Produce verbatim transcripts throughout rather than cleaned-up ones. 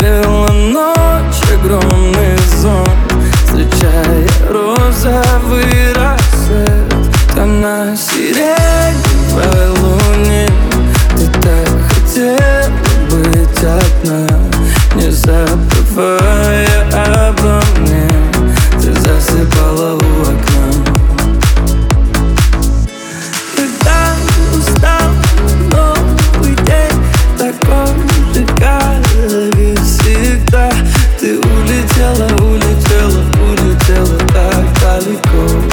Накрыла ночь огромный сон, встречая розовый рассвет. Тона сиреневой луне. Ты так хотела быть одна, не забывая обо мне. Ты засыпала у окна. Когда устал новый день, такой же, как и всегда, ты улетела, улетела, улетела так далеко.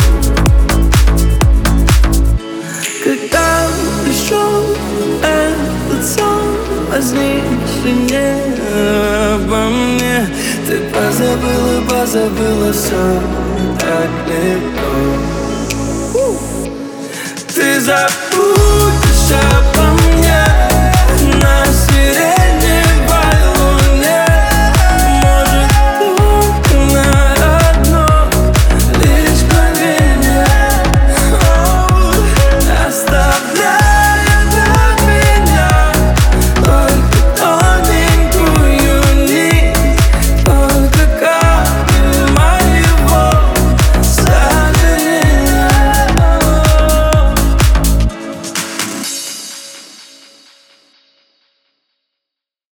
Когда пришел этот сон, возникший не обо мне, ты позабыла, позабыла все так легко. Ты забыла.